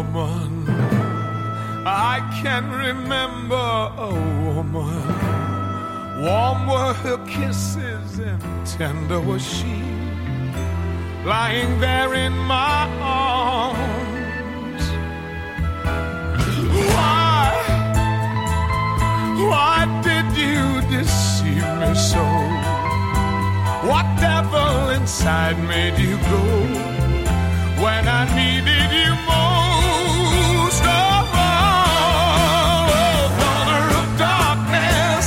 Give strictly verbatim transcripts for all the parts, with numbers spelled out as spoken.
woman. I can remember a woman. Warm were her kisses and tender was she, lying there in my arms. Why, why did you deceive me so? What devil inside made you go when I needed you most of all? Oh, daughter of darkness,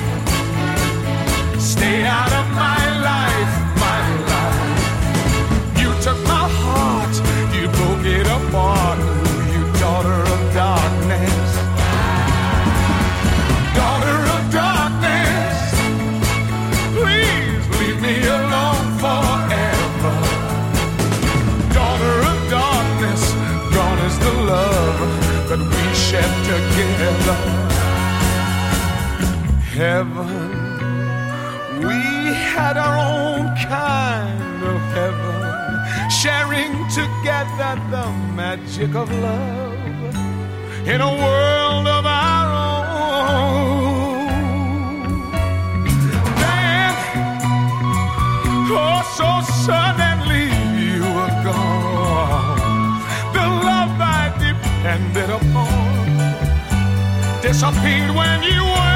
stay out of my life, my life. You took my heart, you broke it apart. You daughter of darkness, daughter of darkness, please leave me alone forever. Daughter of darkness, gone is the love that we shared together. Heaven, we had our own kind of heaven, sharing together the magic of love in a world of our own. Then, oh, so suddenly you were gone. The love I depended upon disappeared when you were